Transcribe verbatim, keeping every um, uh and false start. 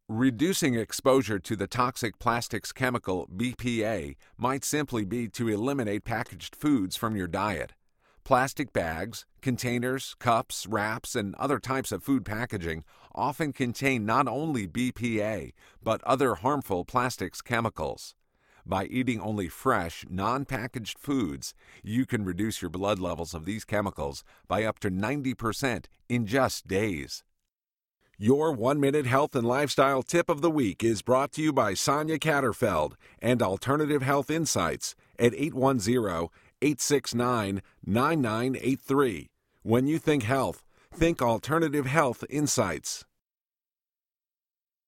Reducing exposure to the toxic plastics chemical B P A might simply be to eliminate packaged foods from your diet. Plastic bags, containers, cups, wraps, and other types of food packaging often contain not only B P A, but other harmful plastics chemicals. By eating only fresh, non-packaged foods, you can reduce your blood levels of these chemicals by up to ninety percent in just days. Your one-minute health and lifestyle tip of the week is brought to you by Sonia Catterfeld and Alternative Health Insights at eight one zero, eight six nine, nine nine eight three. When you think health, think Alternative Health Insights.